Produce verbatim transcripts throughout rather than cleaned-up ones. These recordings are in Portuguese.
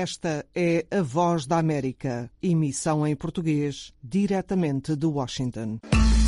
Esta é a Voz da América, emissão em português, diretamente de Washington.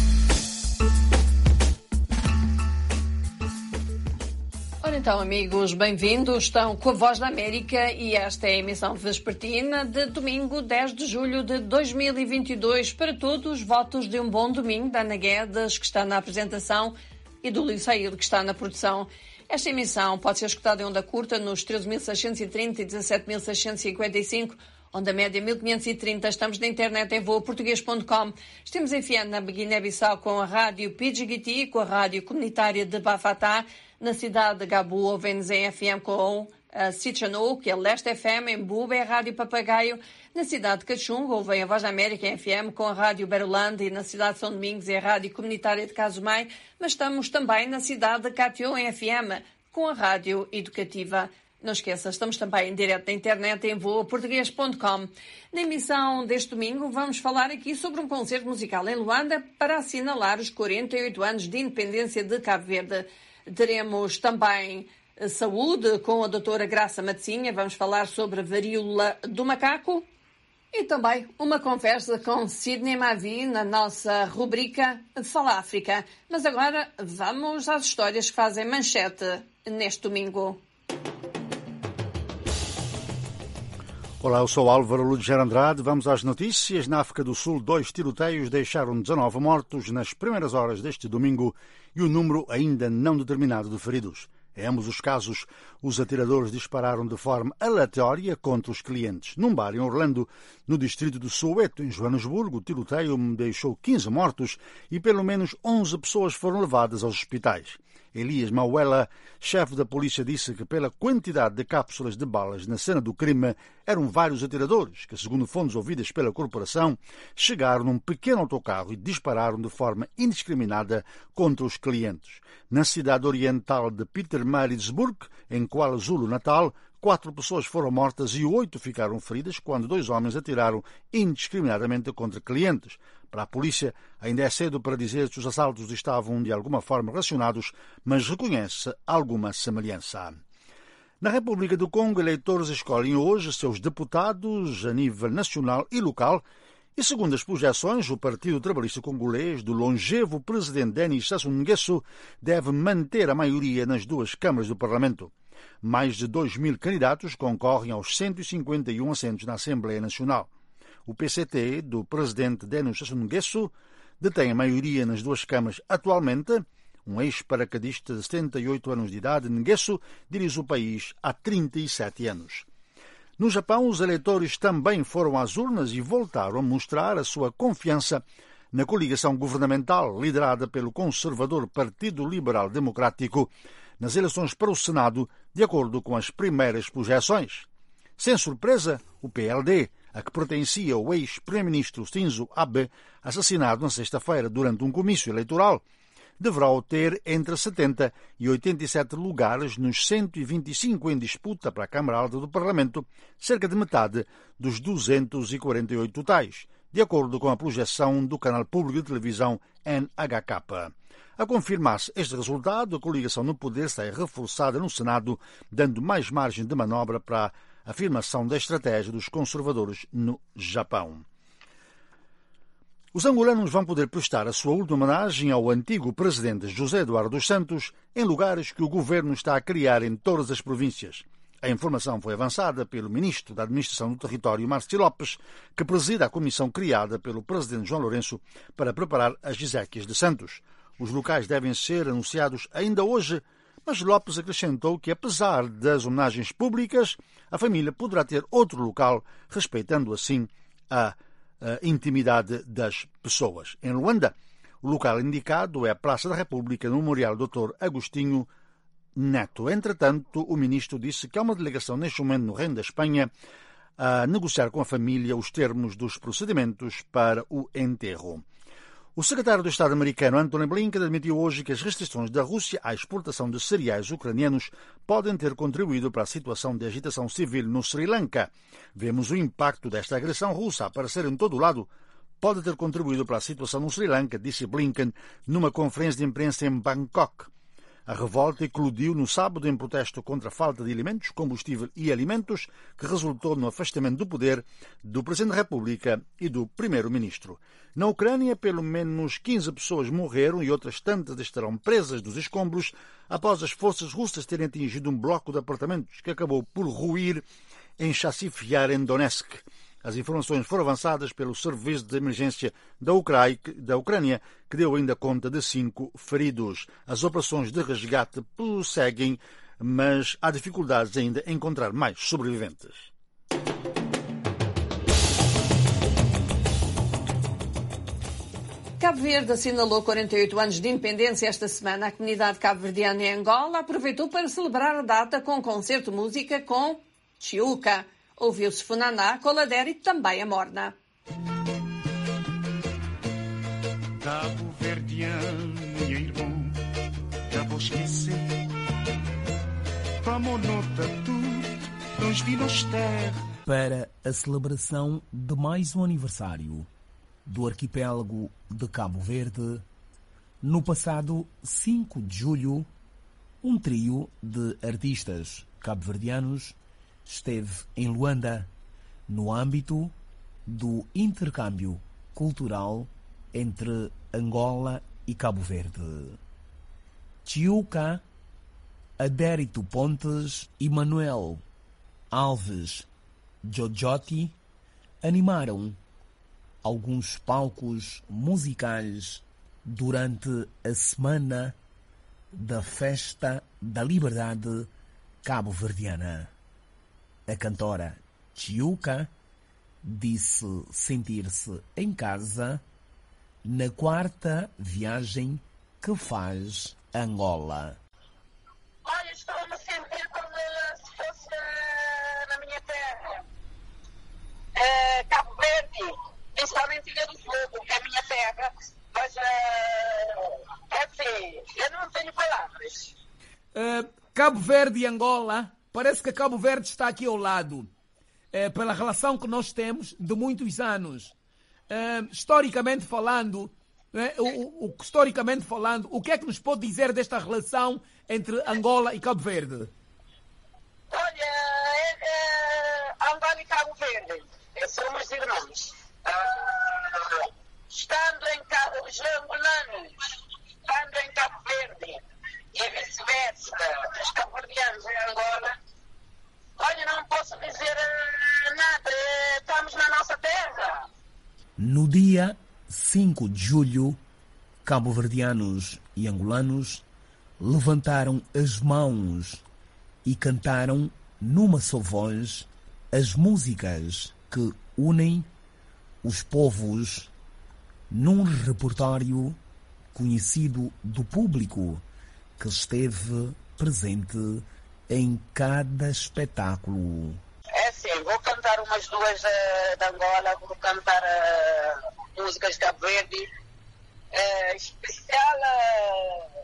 Ora então, amigos, bem-vindos. Estão com a Voz da América e esta é a emissão vespertina de domingo, dez de julho de dois mil e vinte e dois. Para todos, votos de um bom domingo da Ana Guedes, que está na apresentação, e do Luís Saíl, que está na produção. Esta emissão pode ser escutada em onda curta nos treze mil seiscentos e trinta e dezassete mil seiscentos e cinquenta e cinco, onda média mil quinhentos e trinta. Estamos na internet em voa português ponto com. Estamos em Fiana, na Guiné-Bissau, com a rádio Pidgiguiti, com a rádio comunitária de Bafatá. Na cidade de Gabu, ouvem-nos em F M com a Sichano, que é Leste F M, em Buba é a Rádio Papagaio. Na cidade de Cachunga, ouvem a Voz da América em F M com a Rádio Berolândia, e na cidade de São Domingos é a Rádio Comunitária de Casumai, mas estamos também na cidade de Catió em F M com a Rádio Educativa. Não esqueça, estamos também em direto na internet em voa português ponto com. Na emissão deste domingo vamos falar aqui sobre um concerto musical em Luanda para assinalar os quarenta e oito anos de independência de Cabo Verde. Teremos também saúde com a doutora Graça Matzinha. Vamos falar sobre a varíola do macaco. E também uma conversa com Sidney Mavi na nossa rubrica Fala África. Mas agora vamos às histórias que fazem manchete neste domingo. Olá, eu sou Álvaro Ludiger Andrade. Vamos às notícias. Na África do Sul, dois tiroteios deixaram dezanove mortos nas primeiras horas deste domingo e o número ainda não determinado de feridos. Em ambos os casos, os atiradores dispararam de forma aleatória contra os clientes. Num bar em Orlando, no distrito de Soweto, em Joanesburgo, o tiroteio deixou quinze mortos e pelo menos onze pessoas foram levadas aos hospitais. Elias Mauela, chefe da polícia, disse que pela quantidade de cápsulas de balas na cena do crime, eram vários atiradores que, segundo fontes ouvidas pela corporação, chegaram num pequeno autocarro e dispararam de forma indiscriminada contra os clientes. Na cidade oriental de Pietermaritzburg, em KwaZulu-Natal, quatro pessoas foram mortas e oito ficaram feridas quando dois homens atiraram indiscriminadamente contra clientes. Para a polícia, ainda é cedo para dizer se os assaltos estavam de alguma forma relacionados, mas reconhece alguma semelhança. Na República do Congo, eleitores escolhem hoje seus deputados a nível nacional e local e, segundo as projeções, o Partido Trabalhista Congolês do longevo presidente Denis Sassou Nguesso deve manter a maioria nas duas câmaras do Parlamento. Mais de dois mil candidatos concorrem aos cento e cinquenta e um assentos na Assembleia Nacional. O P C T do presidente Denis Sassou Nguesso detém a maioria nas duas câmaras atualmente. Um ex-paraquedista de setenta e oito anos de idade, Nguesso dirige o país há trinta e sete anos. No Japão, os eleitores também foram às urnas e voltaram a mostrar a sua confiança na coligação governamental liderada pelo conservador Partido Liberal Democrático nas eleições para o Senado, de acordo com as primeiras projeções. Sem surpresa, o P L D, a que pertencia ao ex-primeiro-ministro Shinzo Abe, assassinado na sexta-feira durante um comício eleitoral, deverá obter entre setenta e oitenta e sete lugares nos cento e vinte e cinco em disputa para a Câmara Alta do Parlamento, cerca de metade dos duzentos e quarenta e oito totais, de acordo com a projeção do canal público de televisão N H K. A confirmar-se este resultado, a coligação no poder sai reforçada no Senado, dando mais margem de manobra para a afirmação da estratégia dos conservadores no Japão. Os angolanos vão poder prestar a sua última homenagem ao antigo presidente José Eduardo dos Santos em lugares que o governo está a criar em todas as províncias. A informação foi avançada pelo ministro da Administração do Território, Márcio Lopes, que preside a comissão criada pelo presidente João Lourenço para preparar as exéquias de Santos. Os locais devem ser anunciados ainda hoje, mas Lopes acrescentou que, apesar das homenagens públicas, a família poderá ter outro local, respeitando assim a a intimidade das pessoas. Em Luanda, o local indicado é a Praça da República, no Memorial doutor Agostinho Neto. Entretanto, o ministro disse que há uma delegação neste momento no Reino da Espanha a negociar com a família os termos dos procedimentos para o enterro. O secretário de Estado americano Antony Blinken admitiu hoje que as restrições da Rússia à exportação de cereais ucranianos podem ter contribuído para a situação de agitação civil no Sri Lanka. Vemos o impacto desta agressão russa a aparecer em todo o lado. Pode ter contribuído para a situação no Sri Lanka, disse Blinken numa conferência de imprensa em Bangkok. A revolta eclodiu no sábado em protesto contra a falta de alimentos, combustível e alimentos, que resultou no afastamento do poder do Presidente da República e do Primeiro-Ministro. Na Ucrânia, pelo menos quinze pessoas morreram e outras tantas estarão presas nos escombros após as forças russas terem atingido um bloco de apartamentos que acabou por ruir em Chassiv Yar, em Donetsk. As informações foram avançadas pelo Serviço de Emergência da Ucrânia, que deu ainda conta de cinco feridos. As operações de resgate prosseguem, mas há dificuldades ainda em encontrar mais sobreviventes. Cabo Verde assinalou quarenta e oito anos de independência esta semana. A comunidade cabo-verdiana em Angola aproveitou para celebrar a data com um concerto de música com Chiuca. Ouviu-se Funaná, Coladeira e também a Morna. Cabo-verdiano, meu irmão, já vou esquecer. Vamos nota tu, nos vinos terra. Para a celebração de mais um aniversário do arquipélago de Cabo Verde, no passado cinco de julho, um trio de artistas cabo-verdianos esteve em Luanda, no âmbito do intercâmbio cultural entre Angola e Cabo Verde. Chiuca, Adérito Pontes e Manuel Alves Jojotti animaram alguns palcos musicais durante a Semana da Festa da Liberdade Cabo-Verdiana. A cantora Chiuca disse sentir-se em casa na quarta viagem que faz a Angola. Olha, estou-me a sentir como se fosse na minha terra. É, Cabo Verde, principalmente Ilha do Fogo, que é a minha terra. Mas, é, é assim, eu não tenho palavras. Uh, Cabo Verde e Angola... Parece que Cabo Verde está aqui ao lado, é, pela relação que nós temos de muitos anos. É, historicamente falando, é, o, o, historicamente falando, o que é que nos pode dizer desta relação entre Angola e Cabo Verde? Olha, é, é, Angola e Cabo Verde somos irmãos. Ah, estando em Cabo, os angolanos, estando em Cabo Verde e vice-versa, os cabo-verdianos em Angola, olha, não posso dizer nada, estamos na nossa terra. No dia cinco de julho, cabo-verdianos e angolanos levantaram as mãos e cantaram numa só voz as músicas que unem os povos num repertório conhecido do público que esteve presente em cada espetáculo. É sim, vou cantar umas duas uh, de Angola, vou cantar uh, músicas de Cabo Verde, uh, especial uh,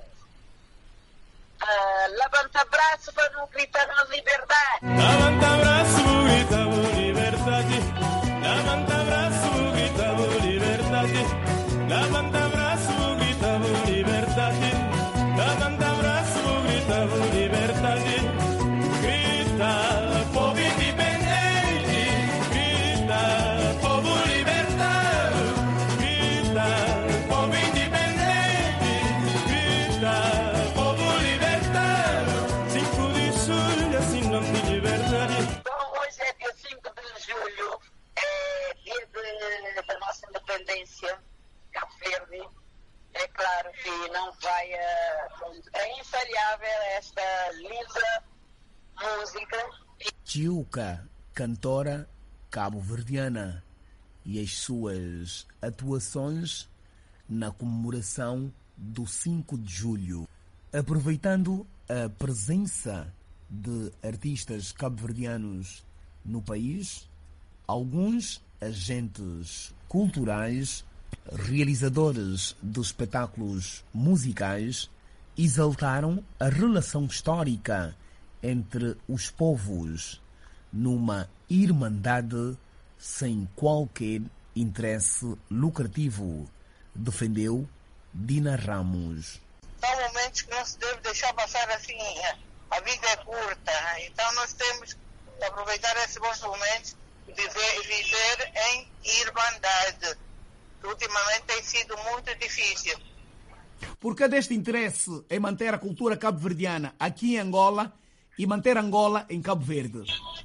uh, levanta braço para não gritar na liberdade. Levanta braço, grita por liberdade. Levanta braço, grita por liberdade. Levanta braço, grita por liberdade. Levanta braço, grita por liberdade. Grita, povo independente. Grita, povo libertado. Grita, povo independente. Grita, povo libertado. cinco de julho, assim não de liberdade. Então hoje é dia cinco de julho, é dia de, da nossa independência, Cabo Verde. É claro que não vai, é infalhável esta linda música. Chiuca, cantora cabo-verdiana, e as suas atuações na comemoração do cinco de julho. Aproveitando a presença de artistas cabo-verdianos no país, alguns agentes culturais, realizadores de espetáculos musicais, exaltaram a relação histórica entre os povos numa irmandade sem qualquer interesse lucrativo, defendeu Dina Ramos. Normalmente momentos que não se deve deixar passar assim. A vida é curta, então nós temos que aproveitar esses bons momentos e viver, viver em irmandade, que ultimamente tem sido muito difícil. Por que deste interesse em manter a cultura cabo-verdiana aqui em Angola e manter Angola em Cabo Verde?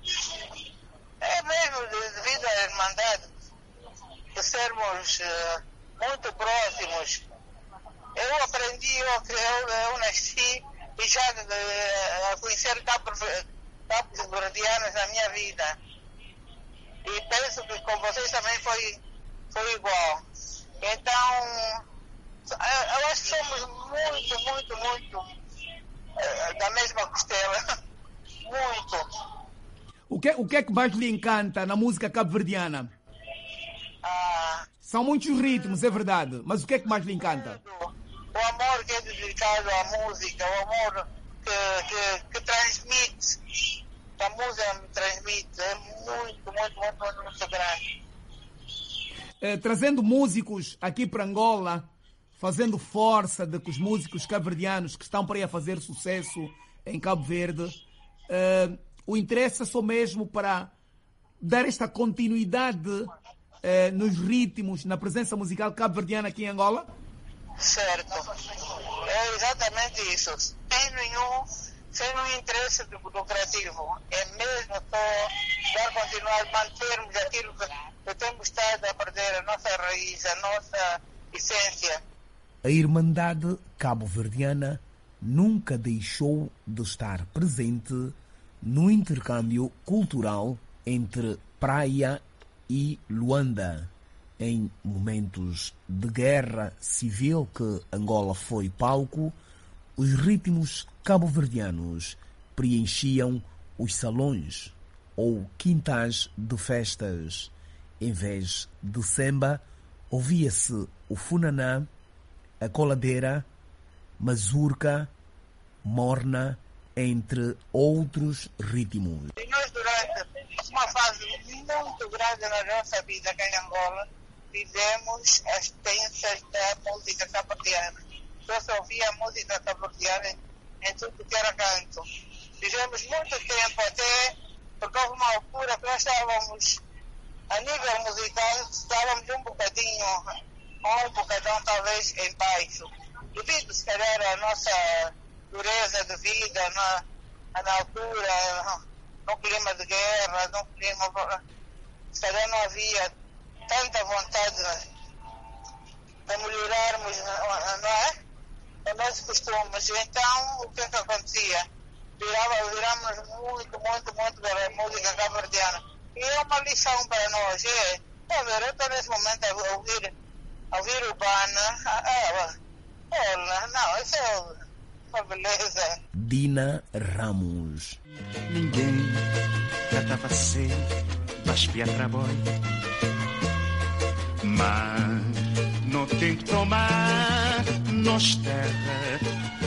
É mesmo devido à irmandade, de sermos uh, muito próximos. Eu aprendi, eu, eu, eu nasci e já uh, a conhecer cabo-verdianos na minha vida. E penso que com vocês também foi, foi igual. Então, eu acho que somos muito, muito, muito uh, da mesma costela. Muito. O que, o que é que mais lhe encanta na música cabo-verdiana? Ah, São muitos ritmos, é verdade, mas o que é que mais lhe encanta? o amor que é dedicado à música, o amor que, que, que transmite, que a música me transmite, é muito, muito, muito, muito, muito grande. Eh, trazendo músicos aqui para Angola, fazendo força de que os músicos cabo-verdianos que estão para aí a fazer sucesso em Cabo Verde, eh, o interesse é só mesmo para dar esta continuidade eh, nos ritmos, na presença musical cabo-verdiana aqui em Angola? Certo. É exatamente isso. Sem nenhum, sem nenhum interesse lucrativo. É mesmo só dar continuar, mantermos aquilo que, que temos estado a perder, a nossa raiz, a nossa essência. A Irmandade Cabo-Verdiana nunca deixou de estar presente no intercâmbio cultural entre Praia e Luanda. Em momentos de guerra civil que Angola foi palco, os ritmos cabo-verdianos preenchiam os salões ou quintais de festas. Em vez de samba, ouvia-se o funaná, a coladeira, mazurca, morna, entre outros ritmos. E nós, durante uma fase muito grande na nossa vida aqui em Angola, vivemos as tensas da música cabo-verdiana. Só se ouvia a música cabo-verdiana em tudo que era canto. Vivemos muito tempo até, porque houve uma altura que nós estávamos, a nível musical, estávamos um bocadinho, ou um bocadão talvez em baixo. Devido, se calhar, à nossa dureza de vida, na, na altura, no clima de guerra, no clima, se calhar não havia tanta vontade de melhorarmos, não é? Os nossos costumes. Então, o que é que acontecia? Virava, viramos muito, muito, muito da música cabo-verdiana. E é uma lição para nós. É, tá vendo? Eu estou nesse momento a ouvir, a ouvir urbana. Ah, ah, olha, não, isso é uma beleza. Dina Ramos. Ninguém tratava você, mas Piatra Boy. Mas não tem que tomar nos terra,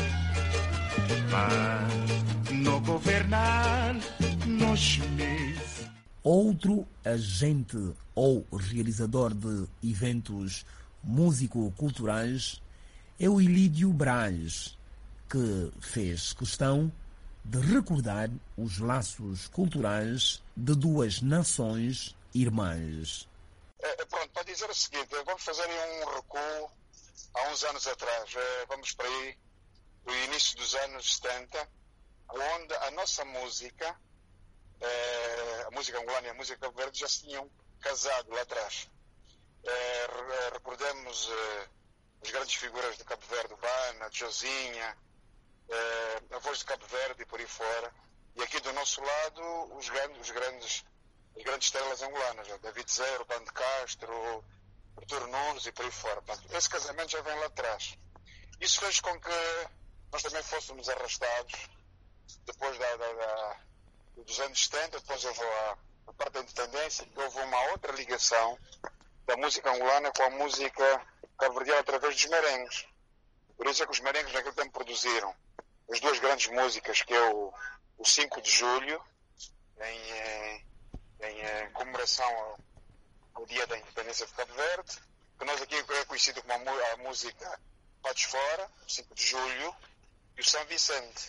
mas não governar nos meios. Outro agente ou realizador de eventos músico-culturais é o Ilídio Braz, que fez questão de recordar os laços culturais de duas nações irmãs. É, pronto, para dizer o seguinte, vamos fazer um recuo há uns anos atrás, é, vamos para aí, do início dos anos setenta, onde a nossa música, é, a música angolana e a música Cabo Verde já se tinham casado lá atrás. É, recordemos é, as grandes figuras de Cabo Verde, Bana, Josinha, é, a voz de Cabo Verde e por aí fora. E aqui do nosso lado, os grandes, os grandes, as grandes estrelas angolanas, David Zero, Bando Castro, Artur Nunes e por aí fora. Portanto, esse casamento já vem lá atrás. Isso fez com que nós também fôssemos arrastados, depois da, da, da, dos anos setenta, depois houve a, a parte da independência, houve uma outra ligação da música angolana com a música cabo-verdiana através dos merengues. Por isso é que os merengues naquele tempo produziram as duas grandes músicas, que é o, o cinco de julho, em, em, em comemoração ao, ao dia da independência de Cabo Verde, que nós aqui é conhecido como a, a música Patos Fora, cinco de julho, e o São Vicente.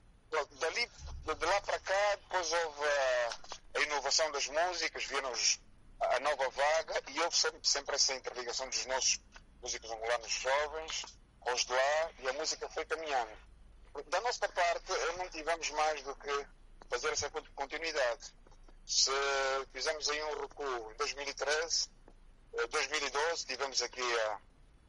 Dali, de lá para cá, depois houve a, a inovação das músicas, vieram os, a nova vaga, e houve sempre, sempre essa interligação dos nossos músicos angolanos jovens com os de lá, e a música foi caminhando. Da nossa parte, não tivemos mais do que fazer essa continuidade. Se fizemos aí um recuo em dois mil e treze, dois mil e doze, tivemos aqui a,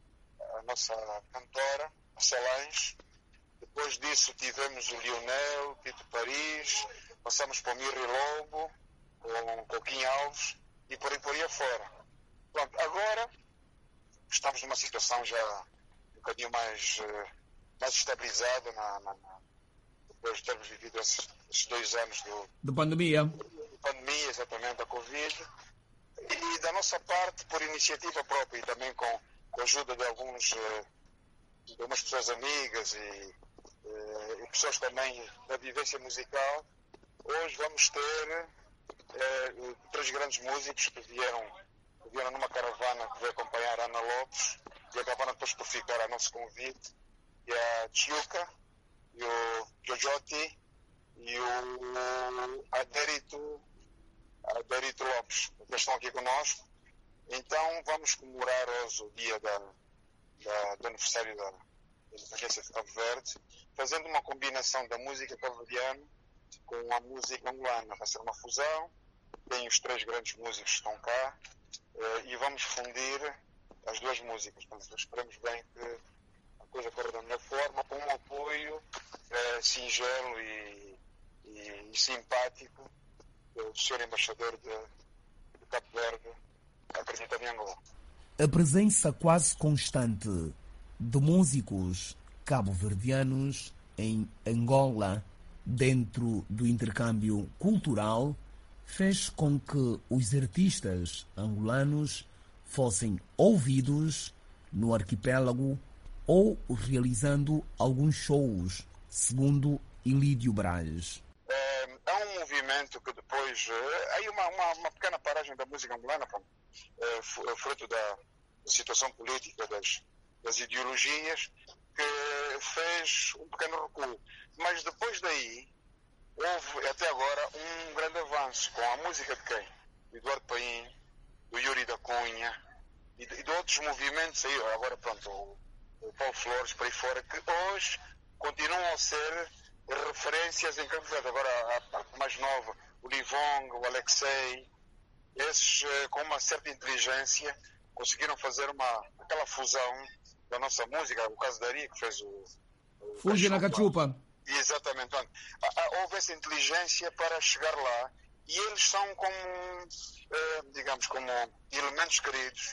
a nossa cantora, a Solange. Depois disso tivemos o Lionel, Tito Paris, passamos para o Mirri Lobo, com o Coquinho Alves e por aí por aí afora. Pronto, agora estamos numa situação já um bocadinho mais, mais estabilizada, na, na, na, depois de termos vivido esses, esses dois anos do, de pandemia. De pandemia, exatamente, da Covid. E da nossa parte, por iniciativa própria e também com, com a ajuda de alguns, de algumas pessoas amigas e, e pessoas também da vivência musical, hoje vamos ter eh, três grandes músicos que vieram, que vieram numa caravana que veio acompanhar a Ana Lopes e acabaram depois por ficar a nosso convite, e a Chiuca, e o Jojoti e o Adérito Adérito Lopes, que estão aqui conosco. Então vamos comemorar hoje o dia da, da, do aniversário da, da independência de Cabo Verde, fazendo uma combinação da música cabo-verdiana com a música angolana. Vai ser uma fusão, tem os três grandes músicos que estão cá, eh, e vamos fundir as duas músicas. Portanto, esperamos bem que a coisa corra da melhor forma, com um apoio eh, singelo e, e, e simpático do senhor embaixador de, de Cabo Verde, acredita em Angola. A presença quase constante de músicos cabo-verdianos em Angola, dentro do intercâmbio cultural, fez com que os artistas angolanos fossem ouvidos no arquipélago ou realizando alguns shows, segundo Ilídio Braz. Há um movimento que depois, aí uma, uma, uma pequena paragem da música angolana, fruto da, da situação política, das, das ideologias, que fez um pequeno recuo. Mas depois daí, houve até agora um grande avanço com a música de quem? Do Eduardo Paim, do Yuri da Cunha e de, e de outros movimentos aí, agora pronto, o, o Paulo Flores, por aí fora, que hoje continuam a ser referências em Cabo Verde. Agora a parte mais nova, o Livong, o Alexei, esses com uma certa inteligência conseguiram fazer uma, aquela fusão da nossa música, o caso da Ari, que fez o... o Fugi na Cachupa. Exatamente. Houve essa inteligência para chegar lá e eles são como, digamos, como elementos queridos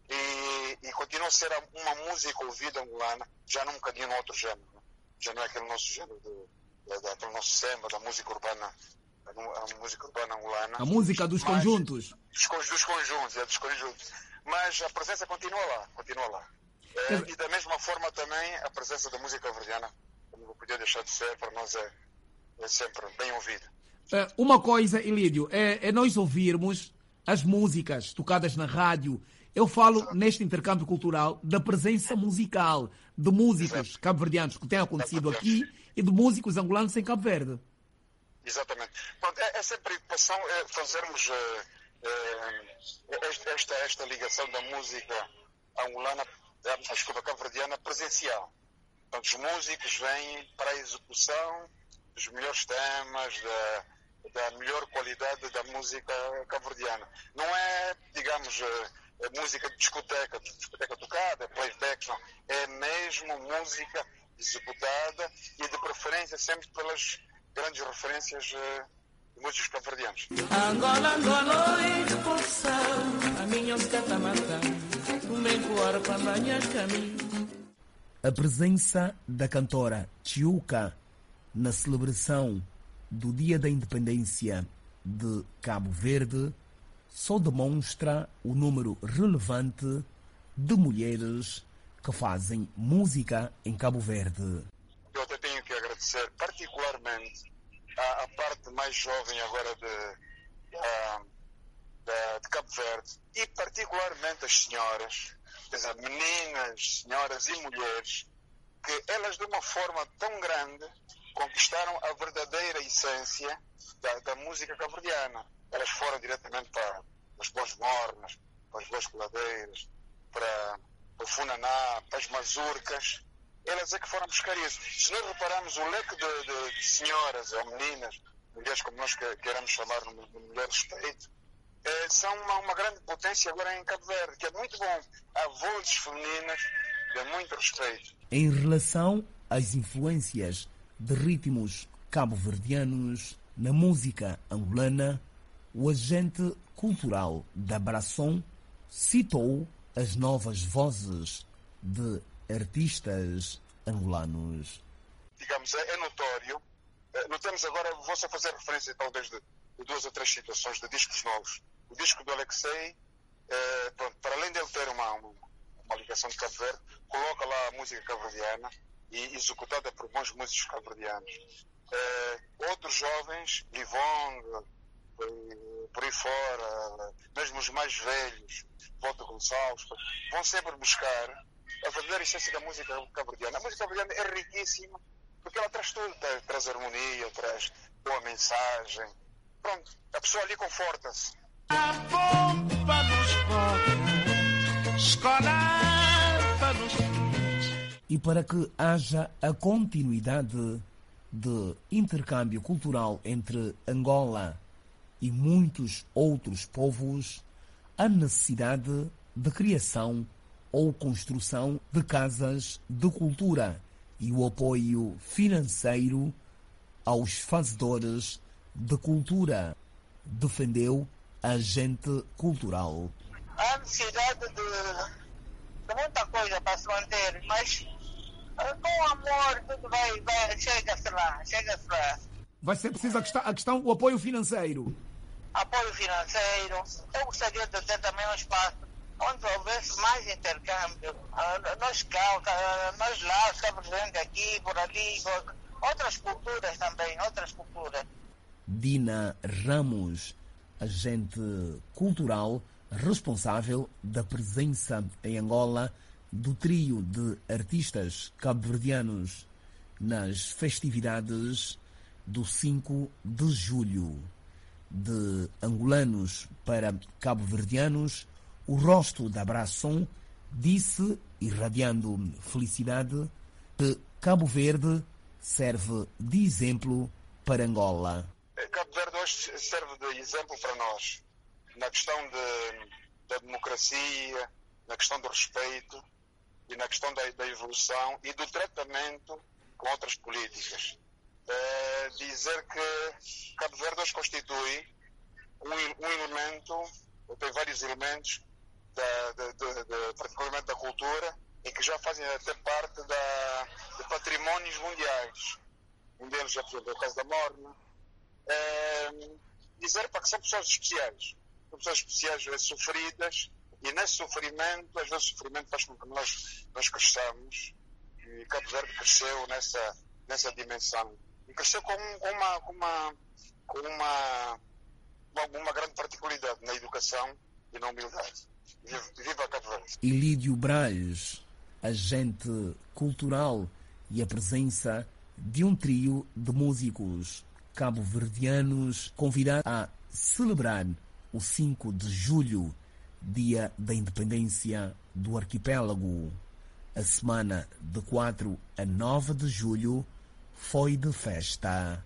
e, e continuam a ser uma música ouvida angolana, já num bocadinho no outro género. Já não é aquele nosso género do daquele nosso samba, da música urbana, a música urbana angolana. A música dos mas, conjuntos. Dos, dos conjuntos, é dos conjuntos. Mas a presença continua lá, continua lá. É, e da mesma forma também a presença da música verdiana, como não podia deixar de ser, para nós é, é sempre bem ouvida. É, uma coisa, Ilídio, é, é nós ouvirmos as músicas tocadas na rádio. Eu falo Exato. Neste intercâmbio cultural da presença musical de músicos cabo-verdianos que tem acontecido aqui e de músicos angolanos em Cabo Verde. Exatamente. Pronto, é, é sempre preocupação é fazermos é, é, esta, esta ligação da música angolana, da, desculpa, cabo-verdiana, presencial. Portanto, os músicos vêm para a execução dos melhores temas, da, da melhor qualidade da música cabo-verdiana. Não é, digamos, é música de discoteca, de discoteca tocada, playback, não. É mesmo música executada e de preferência sempre pelas grandes referências de músicos cabo-verdianos. Angola, Angola, expulsão, a minha catamata, o meu corpo a banhar caminho. A presença da cantora Chiuca na celebração do Dia da Independência de Cabo Verde só demonstra o número relevante de mulheres que fazem música em Cabo Verde. Eu até tenho que agradecer particularmente à, à parte mais jovem agora de, a, de, de Cabo Verde e particularmente as senhoras, quer dizer, meninas, senhoras e mulheres porque elas, de uma forma tão grande, conquistaram a verdadeira essência da, da música cabo-verdiana. Elas foram diretamente para as boas mornas, para as boas coladeiras, para o funaná, para as mazurcas. Elas é que foram buscar isso. Se nós repararmos o leque de, de, de senhoras ou meninas, mulheres como nós que, queremos chamar no, no melhor respeito, eh, são uma, uma grande potência agora em Cabo Verde, que é muito bom. Há vozes femininas de muito respeito. Em relação às influências de ritmos cabo-verdianos na música angolana, o agente cultural da Brasson citou as novas vozes de artistas angolanos. Digamos, é, é notório. Notamos agora, vou só fazer referência talvez de, de duas ou três situações de discos novos. O disco do Alexei, eh, pronto, para além dele ter uma, uma, uma ligação de Cabo Verde, coloca lá a música cabo-verdiana e executada por bons músicos cabo-verdianos. Eh, outros jovens, Livong, por aí fora, mesmo os mais velhos, Volta Gonçalves, vão sempre buscar a verdadeira essência da música cabo-verdiana. A música cabo-verdiana é riquíssima, porque ela traz tudo, traz harmonia, traz boa mensagem. Pronto, a pessoa ali conforta-se. A bomba nos boca, escolar nos filhos. E para que haja a continuidade de intercâmbio cultural entre Angola e muitos outros povos, a necessidade de criação ou construção de casas de cultura e o apoio financeiro aos fazedores de cultura, defendeu a agente cultural. Há necessidade de, de muita coisa para se manter, mas com amor tudo vai, vai chega-se lá, chega-se lá. Vai ser preciso a questão, a questão, o apoio financeiro. Apoio financeiro. Eu gostaria de ter também um espaço onde houvesse mais intercâmbio. Nós cá, nós lá, os cabo-verdianos aqui, por ali, por outras culturas também, outras culturas. Dina Ramos, agente cultural responsável da presença em Angola do trio de artistas cabo-verdianos nas festividades do cinco de julho. De angolanos para cabo-verdianos, o rosto da Brasson disse, irradiando felicidade, que Cabo Verde serve de exemplo para Angola. Cabo Verde hoje serve de exemplo para nós, na questão de, da democracia, na questão do respeito e na questão da, da evolução e do tratamento com outras políticas. É dizer que Cabo Verde hoje constitui um, um elemento, ou tem vários elementos, da, de, de, de, particularmente da cultura, e que já fazem até parte da, de patrimónios mundiais. Um deles é, por exemplo, a Casa da Morna. É, dizer para que são pessoas especiais. São pessoas especiais, sofridas, e nesse sofrimento, às vezes o sofrimento faz com que nós, nós cresçamos, e Cabo Verde cresceu nessa, nessa dimensão. E cresceu com, com, uma, com, uma, com uma, uma, uma grande particularidade na educação e na humildade. Viva, viva Cabo Verde! Ilídio Braz, agente cultural e a presença de um trio de músicos cabo-verdianos convidados a celebrar o cinco de julho, dia da independência do arquipélago. A semana de quatro a nove de julho foi de festa.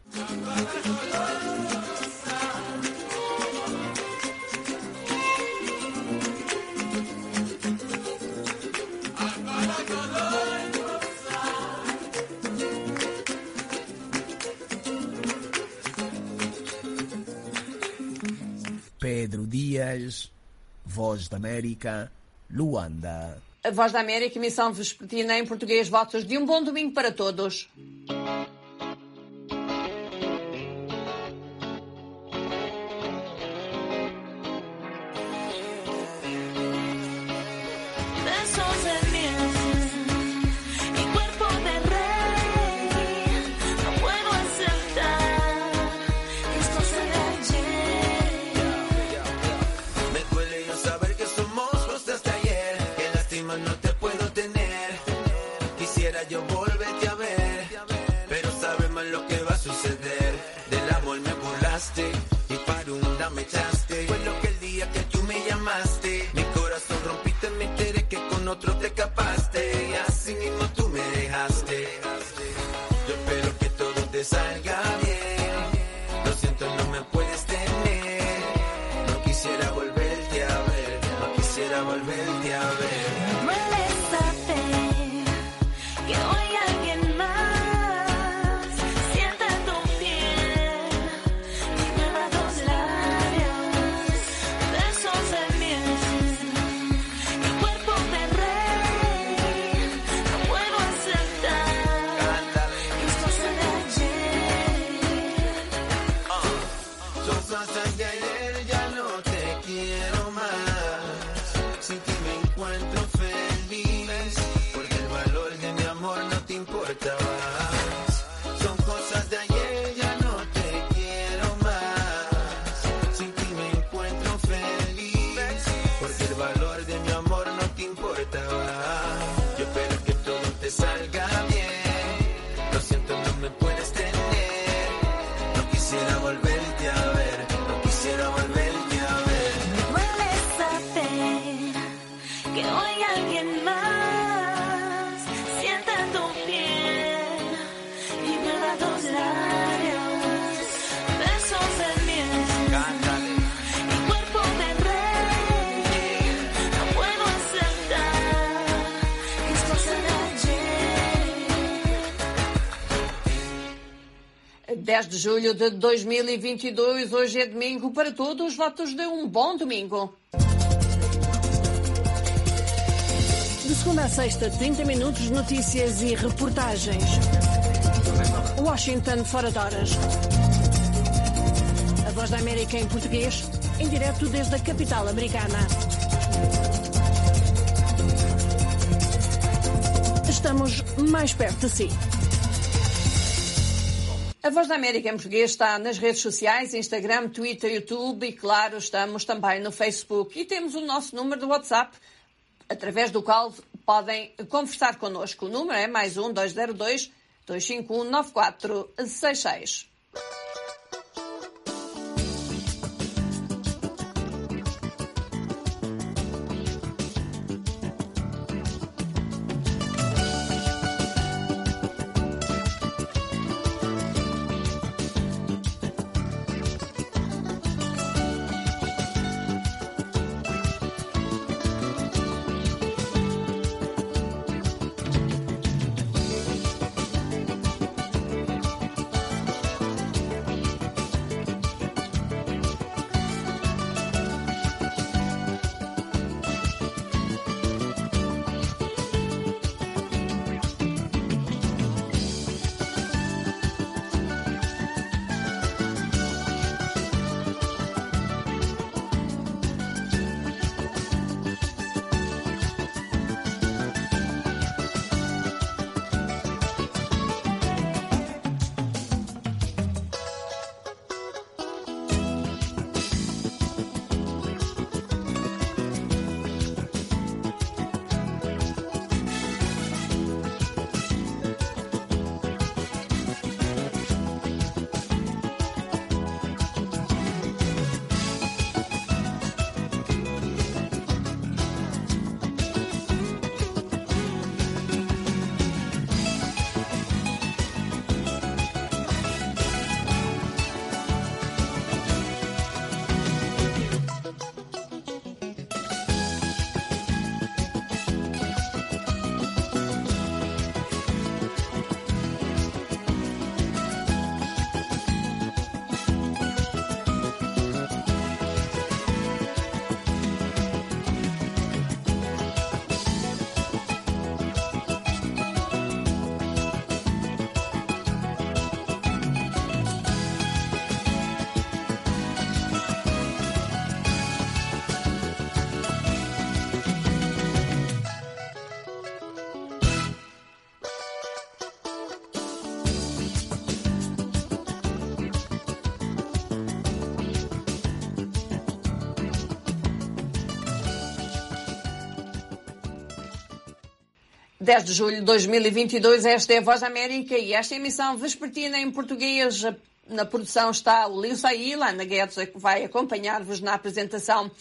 Pedro Dias, Voz da América, Luanda. A Voz da América, emissão vespertina em português. Votos de um bom domingo para todos. Yo volver otro te escapaste y así mismo tú me dejaste. Yo espero que todo te salga bien. Lo siento, no me puedes tener. No quisiera volverte a ver, no quisiera volverte a ver. Duele saber que hoy alguien más sienta tu piel y mueva tus labios, besos de miel y cuerpo de rey. No puedo aceptar, es cosa de ayer. Cosas de ayer, ya no te quiero más. Sin ti me encuentro feliz, porque el valor de mi amor no te importa más. Son cosas de ayer, ya no te quiero más. Sin ti me encuentro feliz, porque el valor de mi amor no te importa más. Yo espero que todo te salga bien. Lo siento, no me puedes tener. No quisiera volverte a ver, no quisiera volverte a ver. Me duele saber que hoy alguien más sienta tu piel y mueva tus labios, besos de miel y cuerpo de rey. No puedo aceptar, es cosa de ayer. dez de julho de dois mil e vinte e dois, hoje é domingo. Para todos, votos de um bom domingo. De segunda a sexta, trinta minutos, notícias e reportagens. Washington, fora de horas. A Voz da América em português, em direto desde a capital americana. Estamos mais perto de si. A Voz da América em português está nas redes sociais, Instagram, Twitter, YouTube e, claro, estamos também no Facebook. E temos o nosso número de WhatsApp, através do qual podem conversar connosco. O número é mais um, dois zero dois, dois cinco um, nove quatro seis seis. dez de julho de dois mil e vinte e dois, esta é a Voz da América e esta emissão vespertina em português. Na produção está o Lio Saí, Ana Guedes, que vai acompanhar-vos na apresentação.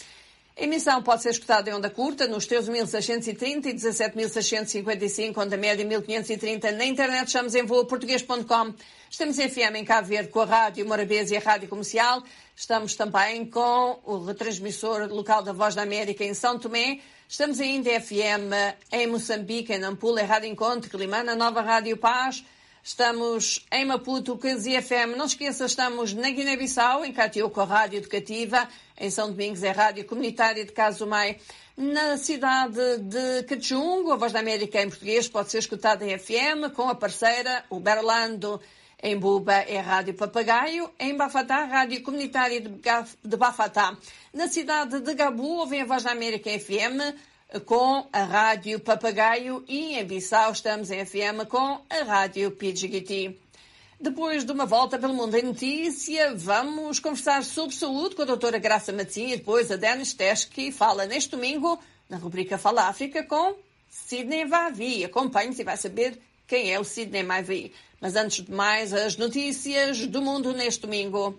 A emissão pode ser escutada em onda curta nos treze mil seiscentos e trinta e dezassete mil seiscentos e cinquenta e cinco, onda média mil quinhentos e trinta. Na internet estamos em voa português ponto com. Estamos em F M em Cabo Verde com a Rádio Morabeza e a Rádio Comercial. Estamos também com o retransmissor local da Voz da América em São Tomé. Estamos ainda em F M em Moçambique, em Nampula, em Rádio Encontro, Quilimana, Nova Rádio Paz. Estamos em Maputo, Casia F M. Não se esqueça, estamos na Guiné-Bissau, em Catiú com a Rádio Educativa. Em São Domingos é a Rádio Comunitária de Casumai. Na cidade de Cachungo, a Voz da América em português pode ser escutada em F M, com a parceira, o Berlando. Em Buba é a Rádio Papagaio. Em Bafatá, a Rádio Comunitária de Bafatá. Na cidade de Gabu, ouvem a Voz da América em F M, com a Rádio Papagaio. E em Bissau estamos em F M com a Rádio Pidgigiti. Depois de uma volta pelo mundo em notícia, vamos conversar sobre saúde com a doutora Graça Matzinha e depois a Denis Tesch, que fala neste domingo, na rubrica Fala África, com Sidney Vavi. Acompanhe-nos e vai saber quem é o Sidney Vavi. Mas antes de mais, as notícias do mundo neste domingo.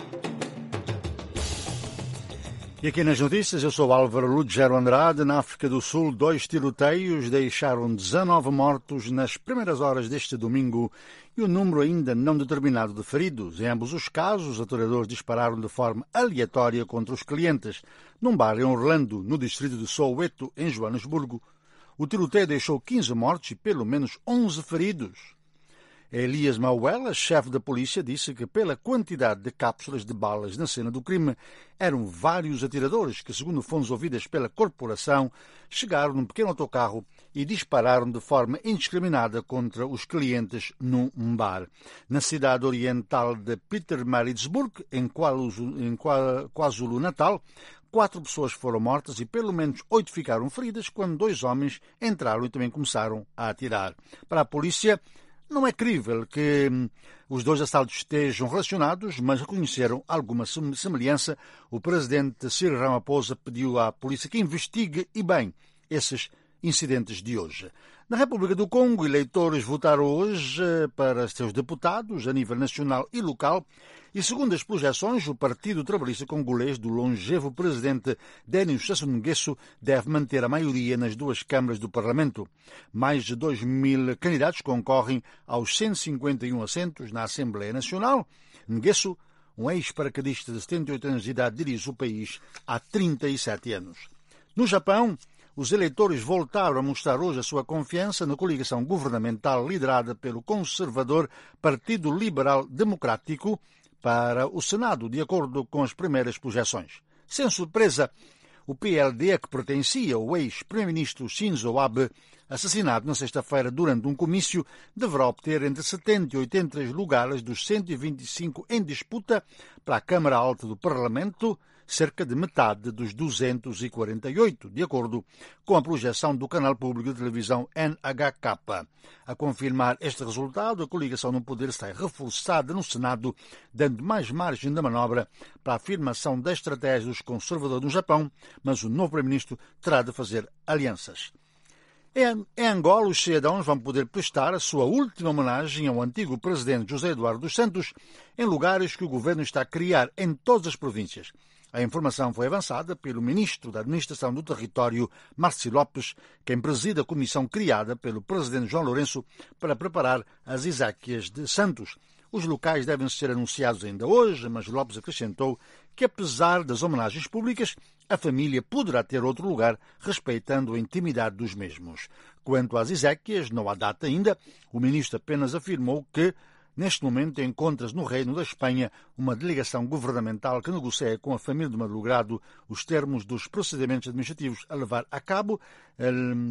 E aqui nas notícias, eu sou Álvaro Lugero Andrade. Na África do Sul, dois tiroteios deixaram dezanove mortos nas primeiras horas deste domingo e o número ainda não determinado de feridos. Em ambos os casos, os atiradores dispararam de forma aleatória contra os clientes, num bar em Orlando, no distrito de Soweto, em Joanesburgo. O tiroteio deixou quinze mortos e pelo menos onze feridos. Elias Mauela, chefe da polícia, disse que pela quantidade de cápsulas de balas na cena do crime, eram vários atiradores que, segundo fontes ouvidas pela corporação, chegaram num pequeno autocarro e dispararam de forma indiscriminada contra os clientes num bar. Na cidade oriental de Pietermaritzburg, em KwaZulu-Natal, quatro pessoas foram mortas e pelo menos oito ficaram feridas quando dois homens entraram e também começaram a atirar. Para a polícia, não é crível que os dois assaltos estejam relacionados, mas reconheceram alguma semelhança. O presidente Cyril Ramaphosa pediu à polícia que investigue e bem esses incidentes de hoje. Na República do Congo, eleitores votaram hoje para seus deputados a nível nacional e local e, segundo as projeções, o Partido Trabalhista Congolês do longevo presidente Denis Sassou Nguesso deve manter a maioria nas duas câmaras do Parlamento. Mais de dois mil candidatos concorrem aos cento e cinquenta e um assentos na Assembleia Nacional. Nguesso, um ex-paraquedista de setenta e oito anos de idade, dirige o país há trinta e sete anos. No Japão, os eleitores voltaram a mostrar hoje a sua confiança na coligação governamental liderada pelo conservador Partido Liberal Democrático para o Senado, de acordo com as primeiras projeções. Sem surpresa, o P L D, a que pertencia ao ex-primeiro-ministro Shinzo Abe, assassinado na sexta-feira durante um comício, deverá obter entre setenta e oitenta e três lugares dos cento e vinte e cinco em disputa para a Câmara Alta do Parlamento, cerca de metade dos duzentos e quarenta e oito, de acordo com a projeção do canal público de televisão N H K. A confirmar este resultado, a coligação no poder está reforçada no Senado, dando mais margem de manobra para a afirmação da estratégia dos conservadores no Japão, mas o novo primeiro-ministro terá de fazer alianças. Em Angola, os cidadãos vão poder prestar a sua última homenagem ao antigo presidente José Eduardo dos Santos em lugares que o governo está a criar em todas as províncias. A informação foi avançada pelo ministro da Administração do Território, Márcio Lopes, quem preside a comissão criada pelo presidente João Lourenço para preparar as exéquias de Santos. Os locais devem ser anunciados ainda hoje, mas Lopes acrescentou que, apesar das homenagens públicas, a família poderá ter outro lugar, respeitando a intimidade dos mesmos. Quanto às exéquias, não há data ainda. O ministro apenas afirmou que, neste momento, encontra-se no Reino da Espanha uma delegação governamental que negocia com a família de Madrugrado os termos dos procedimentos administrativos a levar a cabo. A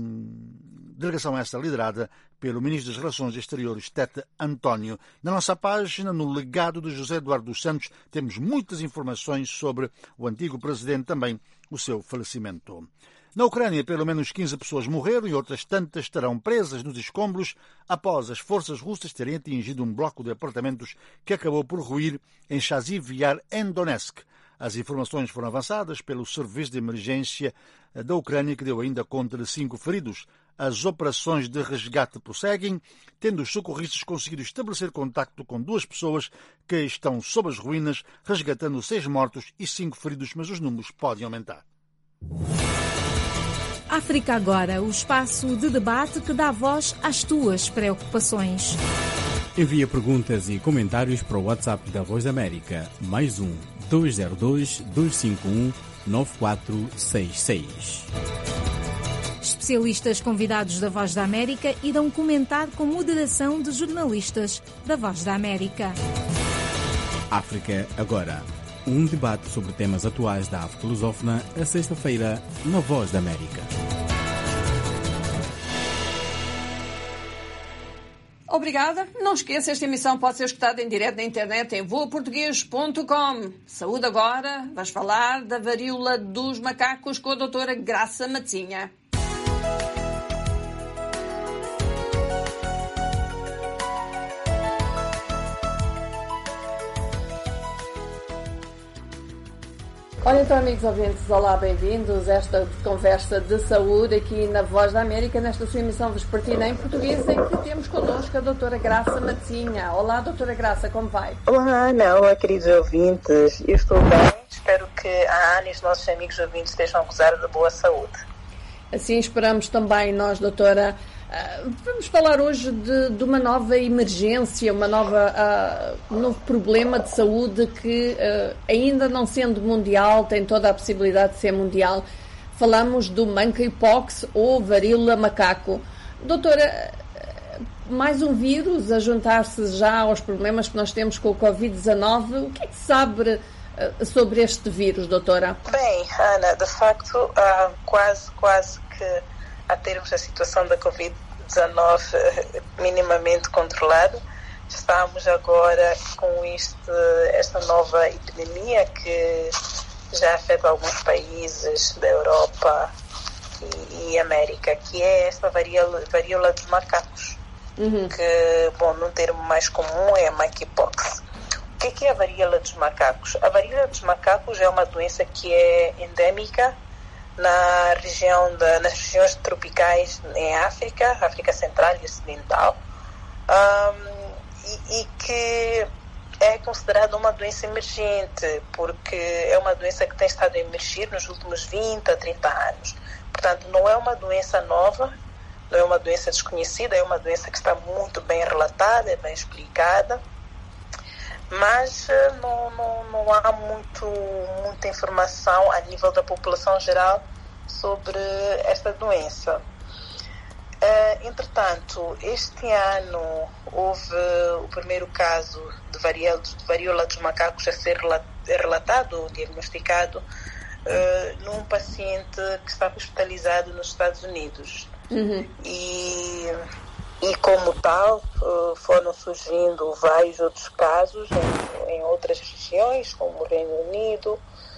delegação esta liderada pelo Ministro das Relações Exteriores, Tete António. Na nossa página, no legado de José Eduardo dos Santos, temos muitas informações sobre o antigo presidente, também o seu falecimento. Na Ucrânia, pelo menos quinze pessoas morreram e outras tantas estarão presas nos escombros após as forças russas terem atingido um bloco de apartamentos que acabou por ruir em Chaziv Yar, em Donetsk. As informações foram avançadas pelo Serviço de Emergência da Ucrânia, que deu ainda conta de cinco feridos. As operações de resgate prosseguem, tendo os socorristas conseguido estabelecer contacto com duas pessoas que estão sob as ruínas, resgatando seis mortos e cinco feridos, mas os números podem aumentar. África Agora, o espaço de debate que dá voz às tuas preocupações. Envia perguntas e comentários para o WhatsApp da Voz da América, mais um dois zero dois, dois cinco um, nove quatro seis seis. Especialistas convidados da Voz da América irão comentar com moderação de jornalistas da Voz da América. África Agora, um debate sobre temas atuais da África lusófona, a sexta-feira, na Voz da América. Obrigada. Não esqueça, esta emissão pode ser escutada em direto na internet em voa português ponto com. Saúde agora. Vamos falar da varíola dos macacos com a doutora Graça Matinha. Olha então, amigos ouvintes, olá, bem-vindos a esta conversa de saúde aqui na Voz da América, nesta sua emissão vespertina em português, em que temos connosco a doutora Graça Matinha. Olá, doutora Graça, como vai? Olá, Ana, olá, queridos ouvintes. Eu estou bem, espero que a Ana e os nossos amigos ouvintes estejam a gozar de boa saúde. Assim esperamos também nós, doutora. Uh, vamos falar hoje de, de uma nova emergência, uma nova, uh, um novo problema de saúde que, uh, ainda não sendo mundial, tem toda a possibilidade de ser mundial. Falamos do monkeypox ou varíola macaco. Doutora, mais um vírus a juntar-se já aos problemas que nós temos com o covid dezanove. O que é que se sabe uh, sobre este vírus, doutora? Bem, Ana, de facto, uh, quase, quase que a termos a situação da covid dezanove minimamente controlada. Estamos agora com este, esta nova epidemia que já afeta alguns países da Europa e, e América, que é esta varíola, varíola dos macacos, uhum. que, bom, num termo mais comum é a monkeypox. O que é, que é a varíola dos macacos? A varíola dos macacos é uma doença que é endêmica na região da, nas regiões tropicais em África, África Central e Ocidental, um, e, e que é considerada uma doença emergente, porque é uma doença que tem estado a emergir nos últimos vinte a trinta anos. Portanto, não é uma doença nova, não é uma doença desconhecida, é uma doença que está muito bem relatada, é bem explicada, mas não, não, não há muito, muita informação a nível da população geral sobre esta doença. Uh, entretanto, este ano houve o primeiro caso de varíola, de varíola dos macacos a ser relatado, diagnosticado, uh, num paciente que estava hospitalizado nos Estados Unidos. Uhum. E... E como tal, foram surgindo vários outros casos em, em outras regiões, como o Reino Unido,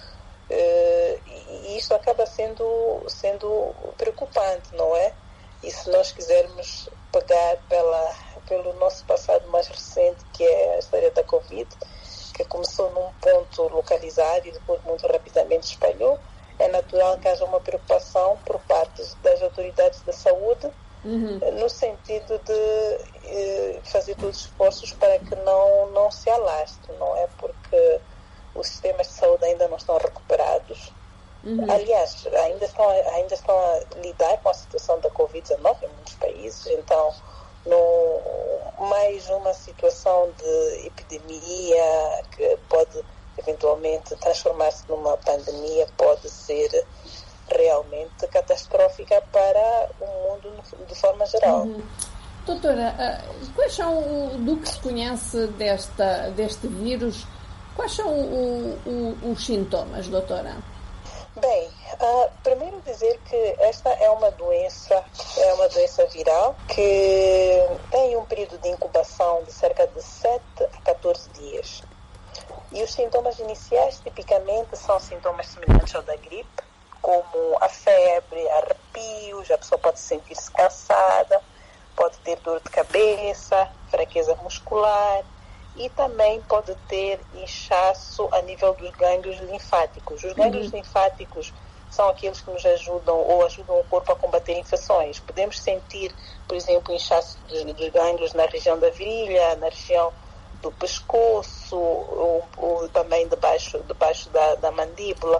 e isso acaba sendo, sendo preocupante, não é? E se nós quisermos pegar pela, pelo nosso passado mais recente, que é a história da Covid, que começou num ponto localizado e depois muito rapidamente espalhou, é natural que haja uma preocupação por parte das autoridades da saúde, Uhum. no sentido de eh, fazer todos os esforços para que não, não se alastre, não é? Porque os sistemas de saúde ainda não estão recuperados. Uhum. Aliás, ainda estão, ainda estão a lidar com a situação da covid dezanove em muitos países, então no, mais uma situação de epidemia que pode eventualmente transformar-se numa pandemia pode ser realmente catastrófica para o mundo de forma geral. Uhum. Doutora, quais são, do que se conhece desta, deste vírus, quais são o, o, os sintomas, doutora? Bem, uh, primeiro dizer que esta é uma doença, é uma doença viral que tem um período de incubação de cerca de sete a catorze dias. E os sintomas iniciais tipicamente são sintomas semelhantes ao da gripe, como a febre, arrepios, a pessoa pode sentir-se cansada, pode ter dor de cabeça, fraqueza muscular e também pode ter inchaço a nível dos gânglios linfáticos. Os gânglios uhum. linfáticos são aqueles que nos ajudam ou ajudam o corpo a combater infecções. Podemos sentir, por exemplo, inchaço dos, dos gânglios na região da virilha, na região do pescoço ou, ou também debaixo, debaixo da, da mandíbula.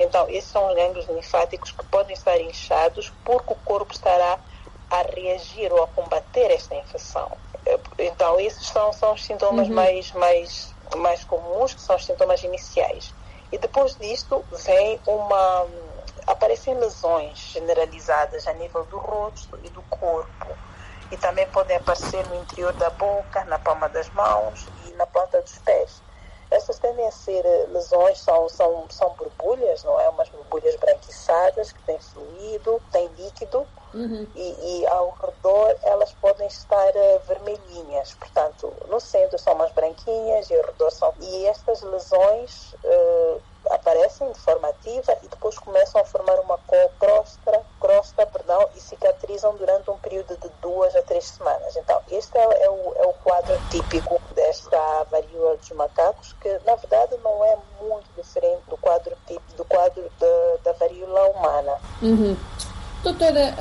Então, esses são os gânglios linfáticos que podem estar inchados porque o corpo estará a reagir ou a combater esta infecção. Então, esses são, são os sintomas uhum. mais, mais, mais comuns, que são os sintomas iniciais. E depois disto, vem uma... aparecem lesões generalizadas a nível do rosto e do corpo. E também podem aparecer no interior da boca, na palma das mãos e na planta dos pés. Essas tendem a ser lesões, são, são, são borbulhas, não é? Umas borbulhas branquiçadas que têm fluido, têm líquido, uhum. e, e ao redor elas podem estar uh, vermelhinhas. Portanto, no centro são umas branquinhas e ao redor são... E estas lesões uh, aparecem de forma ativa e depois começam a formar uma crosta, crosta perdão, e cicatrizam durante um período de duas a três semanas. Então, este é, é, o, é o quadro típico desta varíola dos macacos, que na verdade não é muito diferente do quadro típico do quadro de, da varíola humana. Uhum. Doutora,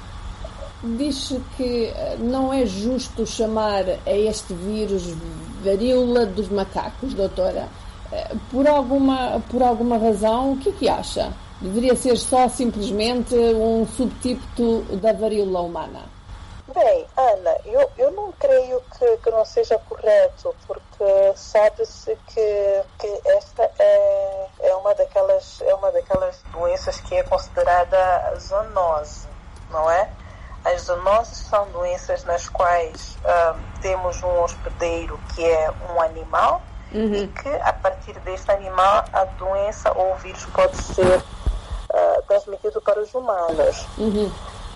uh, diz que não é justo chamar a este vírus varíola dos macacos, doutora. Por alguma, por alguma razão, o que é que acha? Deveria ser só simplesmente um subtipo da varíola humana? Bem, Ana, eu, eu não creio que, que não seja correto, porque sabe-se que, que esta é, é, uma daquelas, é uma daquelas doenças que é considerada zoonose, não é? As zoonoses são doenças nas quais ah, temos um hospedeiro que é um animal, uhum. e que a partir deste animal a doença ou o vírus pode ser uh, transmitido para os humanos. Uhum.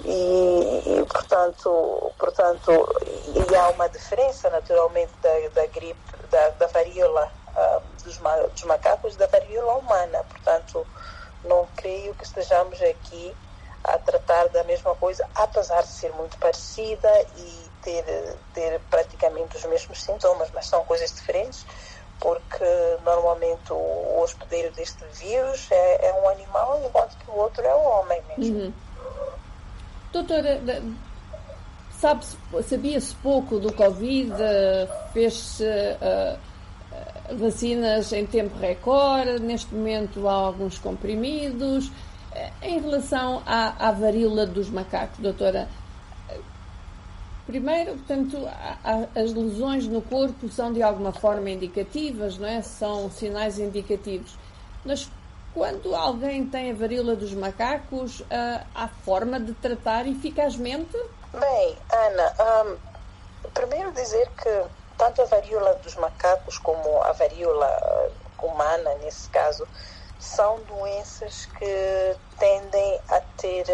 E, e portanto, portanto e há uma diferença naturalmente da, da gripe, da, da varíola uh, dos, dos macacos e da varíola humana. Portanto, não creio que estejamos aqui a tratar da mesma coisa, apesar de ser muito parecida e ter, ter praticamente os mesmos sintomas, mas são coisas diferentes, porque normalmente o hospedeiro deste vírus é, é um animal, enquanto que o outro é um homem mesmo. Uhum. Doutora, sabe-se, sabia-se pouco do Covid, fez-se uh, vacinas em tempo recorde, neste momento há alguns comprimidos. Em relação à, à varíola dos macacos, doutora, primeiro, portanto, as lesões no corpo são de alguma forma indicativas, não é? São sinais indicativos. Mas quando alguém tem a varíola dos macacos, há forma de tratar eficazmente? Bem, Ana, um, primeiro dizer que tanto a varíola dos macacos como a varíola humana, nesse caso, são doenças que tendem a ter...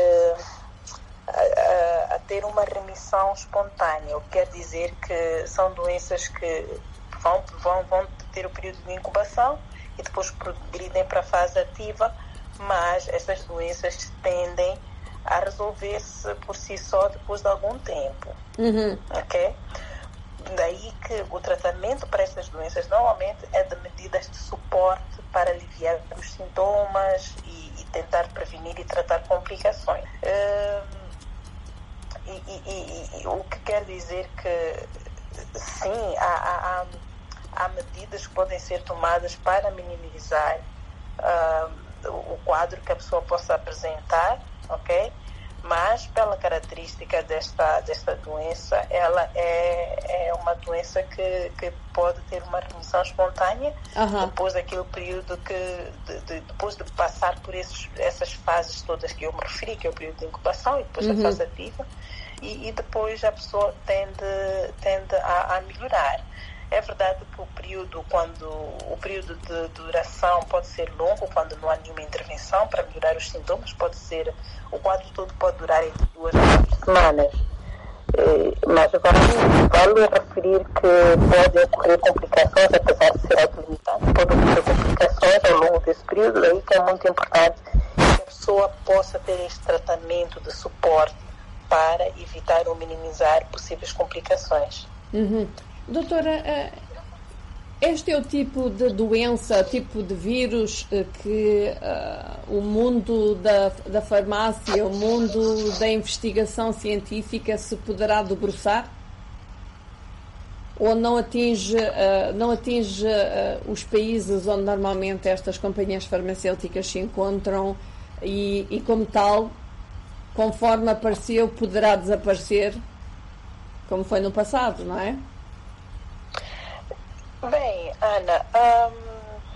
A, a, a ter uma remissão espontânea, o que quer dizer que são doenças que vão, vão, vão ter o período de incubação e depois progridem para a fase ativa, mas essas doenças tendem a resolver-se por si só depois de algum tempo. Uhum. Ok? Daí que o tratamento para essas doenças normalmente é de medidas de suporte para aliviar os sintomas e, e tentar prevenir e tratar complicações. Uh, E, e, e, e o que quer dizer que sim, há, há, há medidas que podem ser tomadas para minimizar uh, o quadro que a pessoa possa apresentar, ok? Mas pela característica desta, desta doença, ela é, é uma doença que, que pode ter uma remissão espontânea, uhum. depois daquele período que, de, de, depois de passar por esses, essas fases todas que eu me referi, que é o período de incubação e depois uhum. a fase ativa, e, e depois a pessoa tende, tende a, a melhorar. É verdade que o período, quando, o período de duração pode ser longo, quando não há nenhuma intervenção para melhorar os sintomas, pode ser, o quadro todo pode durar entre duas a três semanas. Mas vale, vale referir que podem ocorrer complicações, apesar de ser autolimitado, podem ocorrer complicações ao longo desse período, daí que é muito importante que a pessoa possa ter este tratamento de suporte para evitar ou minimizar possíveis complicações. Uhum. Doutora, este é o tipo de doença, tipo de vírus que uh, o mundo da, da farmácia, o mundo da investigação científica se poderá debruçar? ou não atinge, uh, não atinge uh, os países onde normalmente estas companhias farmacêuticas se encontram e, e como tal, conforme apareceu, poderá desaparecer, como foi no passado, não é? Bem, Ana, um,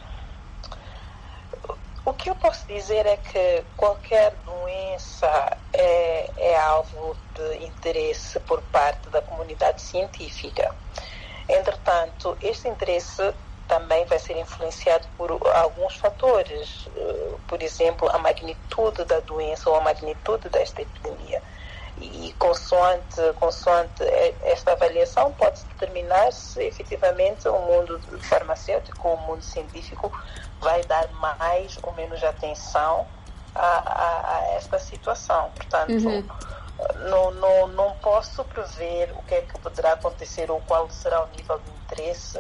o que eu posso dizer é que qualquer doença é, é alvo de interesse por parte da comunidade científica. Entretanto, este interesse também vai ser influenciado por alguns fatores, por exemplo, a magnitude da doença ou a magnitude desta epidemia. E consoante, consoante esta avaliação pode-se determinar se efetivamente o mundo farmacêutico, o mundo científico vai dar mais ou menos atenção a, a, a esta situação. Portanto, uhum. não, não, não posso prever o que é que poderá acontecer ou qual será o nível de interesse,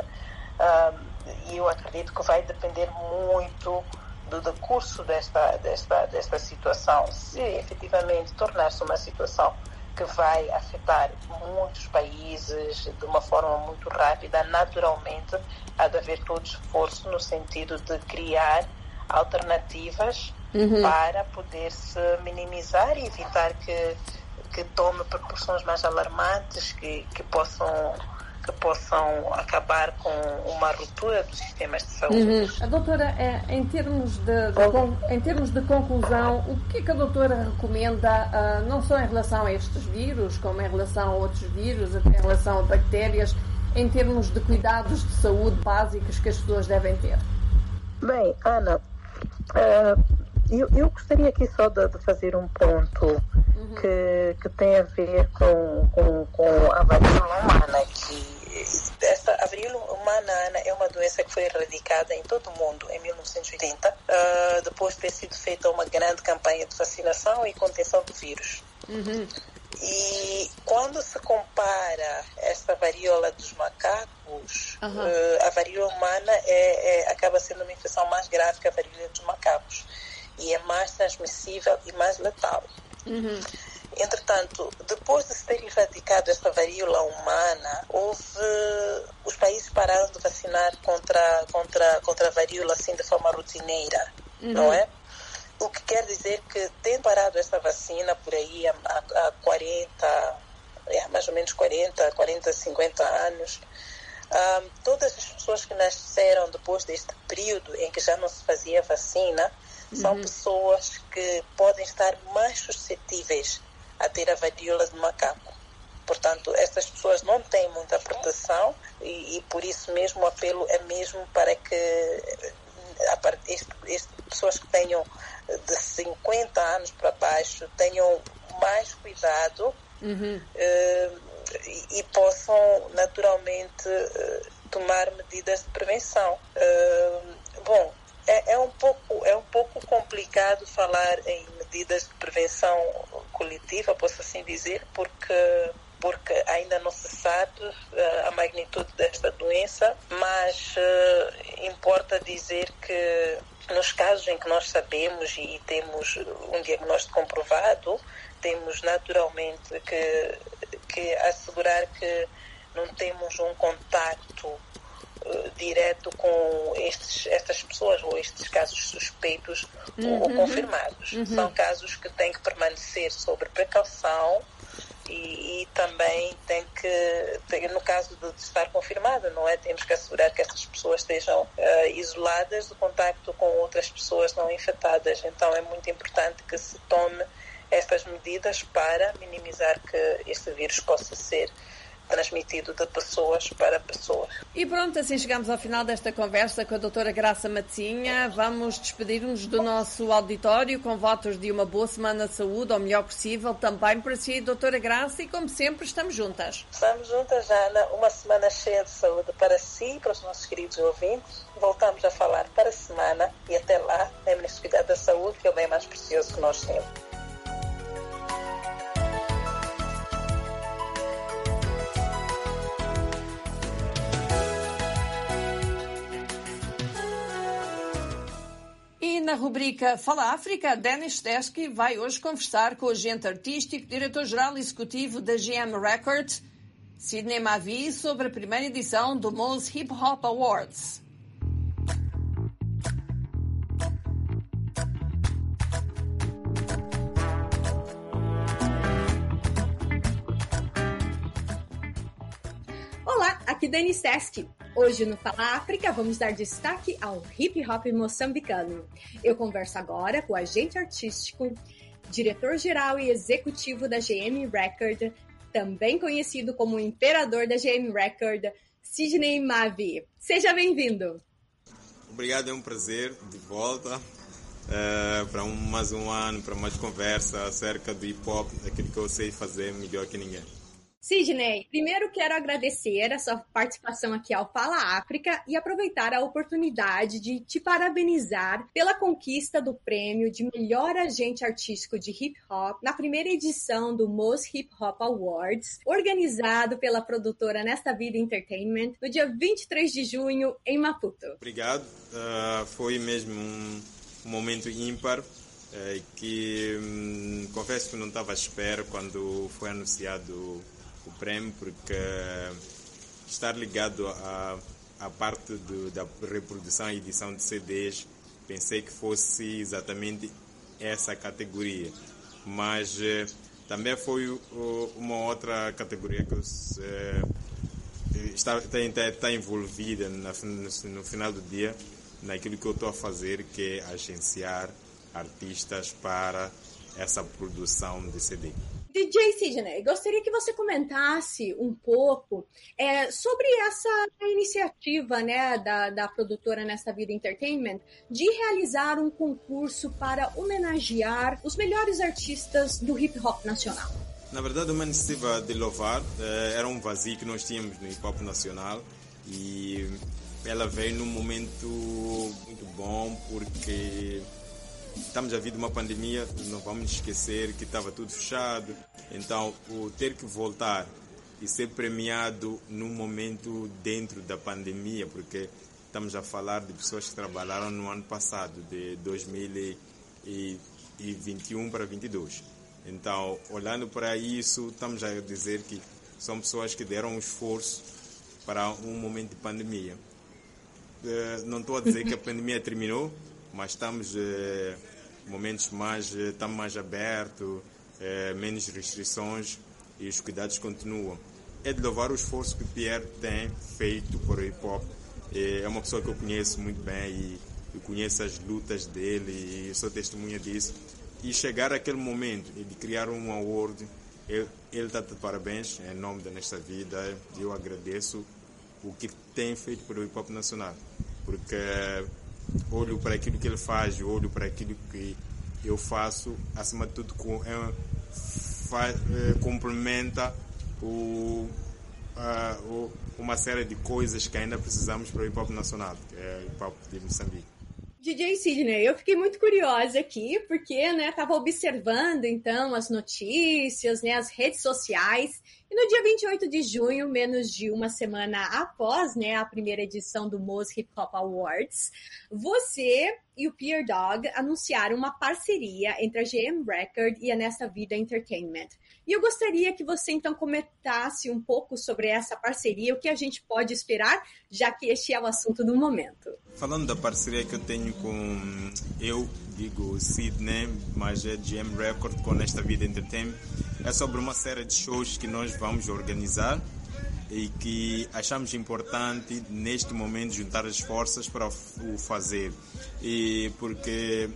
e eu acredito que vai depender muito do decurso desta, desta, desta situação. Se efetivamente tornar-se uma situação que vai afetar muitos países de uma forma muito rápida, naturalmente há de haver todo esforço no sentido de criar alternativas uhum. para poder-se minimizar e evitar que, que tome proporções mais alarmantes, que, que possam que possam acabar com uma ruptura dos sistemas de saúde. Uhum. A doutora, em termos de, de, em termos de conclusão, o que é que a doutora recomenda, uh, não só em relação a estes vírus, como em relação a outros vírus, até em relação a bactérias, em termos de cuidados de saúde básicos que as pessoas devem ter? Bem, Ana, uh, eu, eu gostaria aqui só de, de fazer um ponto uhum. que, que tem a ver com, com, com a varíola humana, que esta, a varíola humana, Ana, é uma doença que foi erradicada em todo o mundo em mil novecentos e oitenta, uh, depois de ter sido feita uma grande campanha de vacinação e contenção do vírus. Uhum. E quando se compara esta varíola dos macacos, uhum. uh, a varíola humana é, é, acaba sendo uma infecção mais grave que a varíola dos macacos e é mais transmissível e mais letal. Uhum. Entretanto, depois de se ter erradicado esta varíola humana, houve, os países pararam de vacinar contra, contra, contra a varíola assim de forma rotineira, uhum. não é? O que quer dizer que, tendo parado esta vacina por aí há, há quarenta, é, mais ou menos quarenta, quarenta, cinquenta anos, um, todas as pessoas que nasceram depois deste período em que já não se fazia vacina, uhum. são pessoas que podem estar mais suscetíveis a ter a varíola de macaco. Portanto, essas pessoas não têm muita proteção e, e por isso mesmo o apelo é mesmo para que a, este, este, pessoas que tenham de cinquenta anos para baixo tenham mais cuidado uhum. uh, e, e possam naturalmente uh, tomar medidas de prevenção. Uh, bom, É, é, um pouco, é um pouco complicado falar em medidas de prevenção coletiva, posso assim dizer, porque, porque ainda não se sabe uh, a magnitude desta doença, mas uh, importa dizer que nos casos em que nós sabemos e temos um diagnóstico comprovado, temos naturalmente que, que assegurar que não temos um contacto Uh, direto com estes, estas pessoas ou estes casos suspeitos uhum. ou confirmados. Uhum. São casos que têm que permanecer sob precaução e, e também tem que, tem, no caso de, de estar confirmado, não é? Temos que assegurar que estas pessoas estejam uh, isoladas do contacto com outras pessoas não infectadas. Então é muito importante que se tome estas medidas para minimizar que este vírus possa ser transmitido de pessoas para pessoas. E pronto, assim chegamos ao final desta conversa com a doutora Graça Matosinha. Vamos despedir-nos do nosso auditório com votos de uma boa semana de saúde, ao melhor possível, também para si, doutora Graça, e como sempre estamos juntas. Estamos juntas, Ana, uma semana cheia de saúde para si e para os nossos queridos ouvintes. Voltamos a falar para a semana e até lá, lembrem-se de cuidar da saúde, que é o bem mais precioso que nós temos. E na rubrica Fala África, Denis Tedeschi vai hoje conversar com o agente artístico, diretor-geral executivo da G M Records, Sidney Mavi sobre a primeira edição do Moz Hip Hop Awards. Olá, aqui Dani Sesc. Hoje no Fala África vamos dar destaque ao hip hop moçambicano. Eu converso agora com o agente artístico, diretor-geral e executivo da G M Record, também conhecido como imperador da G M Record, Sidney Mavi. Seja bem-vindo. Obrigado, é um prazer de volta uh, para um, mais um ano, para mais conversa acerca do hip-hop, aquilo que eu sei fazer melhor que ninguém. Sidney, primeiro quero agradecer a sua participação aqui ao Fala África e aproveitar a oportunidade de te parabenizar pela conquista do prêmio de melhor agente artístico de hip hop na primeira edição do Moz Hip Hop Awards, organizado pela produtora Nesta Vida Entertainment, no dia vinte e três de junho em Maputo. Obrigado, uh, foi mesmo um, um momento ímpar. Uh, que um, confesso que não estava à espera quando foi anunciado o prêmio, porque estar ligado à, à parte do, da reprodução e edição de C Ds, pensei que fosse exatamente essa categoria, mas eh, também foi uh, uma outra categoria que eu, eh, está, está, está envolvida na, no, no final do dia naquilo que eu estou a fazer, que é agenciar artistas para essa produção de C D. D J Sidney, gostaria que você comentasse um pouco é, sobre essa iniciativa, né, da, da produtora Nesta Vida Entertainment de realizar um concurso para homenagear os melhores artistas do hip hop nacional. Na verdade, uma iniciativa de louvar, era um vazio que nós tínhamos no hip hop nacional e ela veio num momento muito bom, porque estamos a vir de uma pandemia, não vamos esquecer que estava tudo fechado, então o ter que voltar e ser premiado num momento dentro da pandemia, porque estamos a falar de pessoas que trabalharam no ano passado, de dois mil e vinte e um para vinte e dois. Então, olhando para isso, estamos a dizer que são pessoas que deram um esforço para um momento de pandemia. Não estou a dizer que a pandemia terminou, mas estamos eh, momentos mais, eh, estamos mais abertos, eh, menos restrições e os cuidados continuam. É de louvar o esforço que o Pierre tem feito por o hip hop. É uma pessoa que eu conheço muito bem e, e conheço as lutas dele e sou testemunha disso. E chegar àquele momento de criar um award, ele está de parabéns em nome da Nesta Vida. Eu agradeço o que tem feito pelo hip hop nacional, porque olho para aquilo que ele faz, olho para aquilo que eu faço, acima de tudo com, é, faz, é, complementa o, uh, o, uma série de coisas que ainda precisamos para o hip hop nacional, que é o hip hop de Moçambique. D J Sidney, eu fiquei muito curiosa aqui, porque, né, estava observando, então, as notícias, né, as redes sociais, e no dia vinte e oito de junho, menos de uma semana após, né, a primeira edição do Moz Hip Hop Awards, você e o Pierre Dog anunciaram uma parceria entre a G M Record e a Nesta Vida Entertainment. E eu gostaria que você, então, comentasse um pouco sobre essa parceria, o que a gente pode esperar, já que este é o assunto do momento. Falando da parceria que eu tenho com, eu digo Sidney, mas é G M Record com Nesta Vida Entertainment, é sobre uma série de shows que nós vamos organizar e que achamos importante neste momento juntar as forças para o fazer. E porque,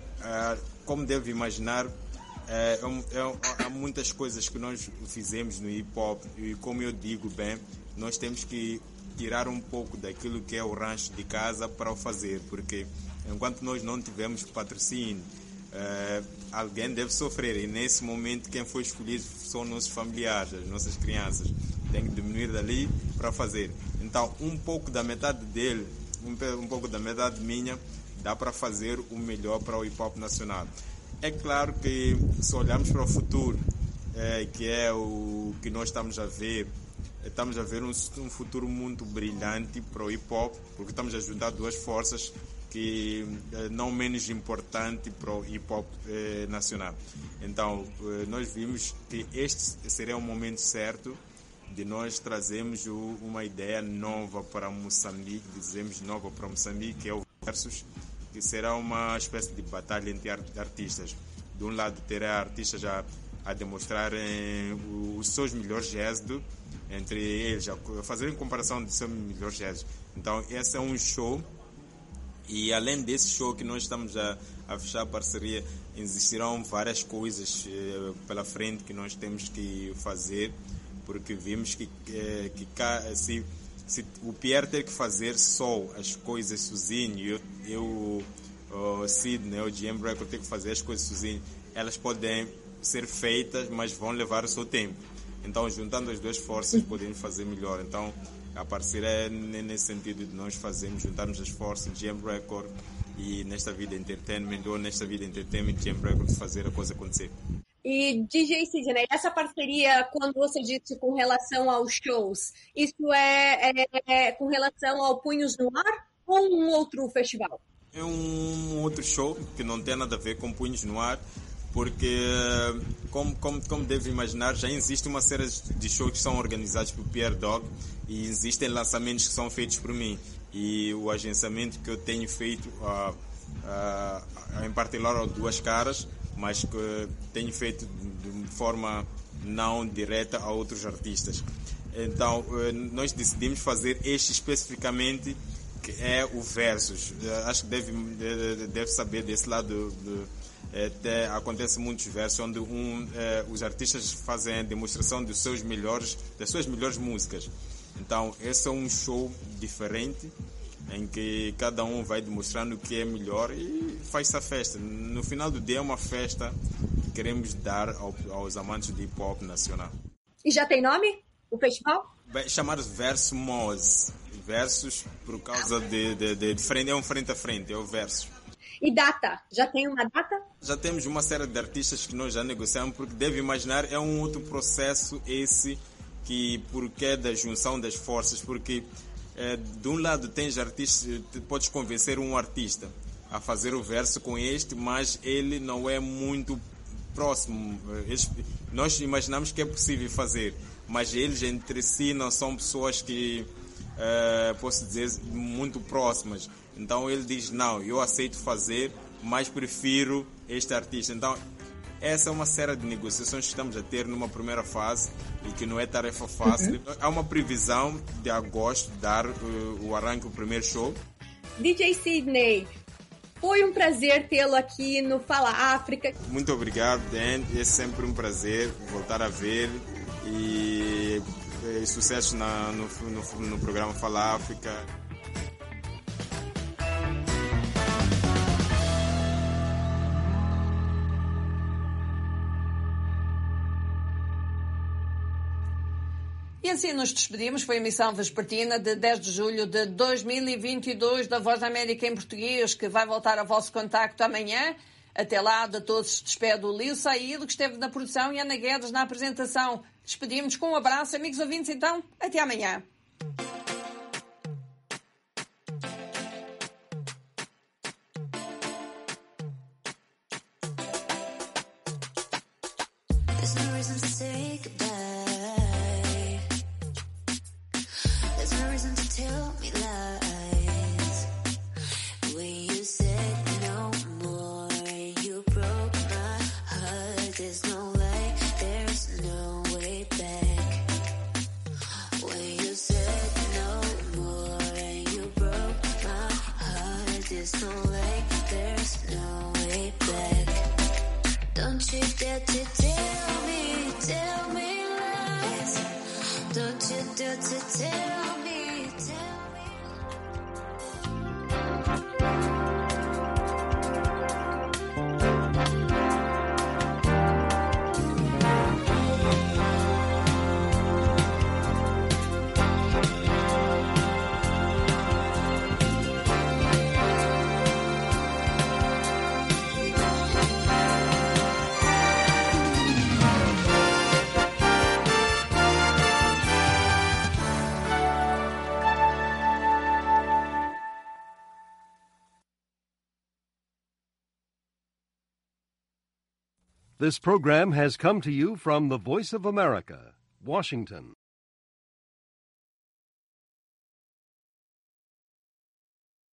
como deve imaginar, é, é, há muitas coisas que nós fizemos no hip hop e, como eu digo bem, nós temos que tirar um pouco daquilo que é o rancho de casa para o fazer, porque enquanto nós não tivermos patrocínio, uh, alguém deve sofrer, e nesse momento quem foi escolhido são nossos familiares, as nossas crianças. Tem que diminuir dali para fazer. Então, um pouco da metade dele, um, um pouco da metade minha, dá para fazer o melhor para o hip hop nacional. É claro que se olharmos para o futuro, é, que é o que nós estamos a ver, estamos a ver um, um futuro muito brilhante para o hip hop, porque estamos a juntar duas forças que é não menos importante para o hip hop é, nacional. Então, é, nós vimos que este seria o momento certo de nós trazermos o, uma ideia nova para Moçambique, dizemos nova para Moçambique, que é o Versus, que será uma espécie de batalha entre artistas. De um lado terá artistas a, a demonstrarem os seus melhores gestos, entre eles, a fazerem comparação de seus melhores gestos. Então esse é um show, e além desse show que nós estamos a, a fechar a parceria, existirão várias coisas eh, pela frente que nós temos que fazer, porque vimos que, eh, que se, se o Pierre ter que fazer só as coisas sozinho, eu, eu o Sidney, o G M Record ter que fazer as coisas sozinho, elas podem ser feitas, mas vão levar o seu tempo. Então, juntando as duas forças, podemos fazer melhor. Então, a parceria é nesse sentido de nós fazermos, juntarmos as forças, G M Record e Nesta Vida Entertainment, ou Nesta Vida Entertainment, G M Record, fazer a coisa acontecer. E D J Sidney, essa parceria, quando você disse com relação aos shows, isso é, é, é com relação ao Punhos no Ar ou um outro festival? É um outro show que não tem nada a ver com Punhos no Ar, porque, como, como, como deve imaginar, já existe uma série de shows que são organizados por Pierre Dog e existem lançamentos que são feitos por mim. E o agenciamento que eu tenho feito, uh, uh, em particular, duas caras, mas que tenho feito de forma não direta a outros artistas. Então, uh, nós decidimos fazer este especificamente, que é o Versus. Uh, acho que deve, deve saber desse lado do... Até acontece muitos versos onde um, eh, os artistas fazem a demonstração dos seus melhores, das suas melhores músicas. Então esse é um show diferente em que cada um vai demonstrando o que é melhor e faz essa festa. No final do dia é uma festa que queremos dar ao, aos amantes de hip hop nacional. E já tem nome o festival? Vai chamar-se Versus Moz. Versus por causa de, de, de, de frente, é um frente a frente, é o Versus. E data? Já tem uma data? Já temos uma série de artistas que nós já negociamos, porque deve imaginar, é um outro processo esse, que porque é da junção das forças, porque é, de um lado tens artistas, podes convencer um artista a fazer o verso com este, mas ele não é muito próximo. Eles, nós imaginamos que é possível fazer, mas eles entre si não são pessoas que, é, posso dizer, muito próximas. Então ele diz, não, eu aceito fazer, mas prefiro este artista. Então essa é uma série de negociações que estamos a ter numa primeira fase e que não é tarefa fácil. Uhum. Há uma previsão de agosto dar uh, o arranque do primeiro show. D J Sidney, foi um prazer tê-lo aqui no Fala África. Muito obrigado, Dan. É sempre um prazer voltar a ver e, e sucesso na, no, no, no programa Fala África. E assim nos despedimos. Foi a emissão vespertina de dez de julho de dois mil e vinte e dois da Voz da América em português, que vai voltar ao vosso contacto amanhã. Até lá, de todos se despede o Lio Saído, que esteve na produção, e Ana Guedes na apresentação. Despedimos com um abraço, amigos ouvintes, então. Até amanhã. This program has come to you from the Voice of America, Washington.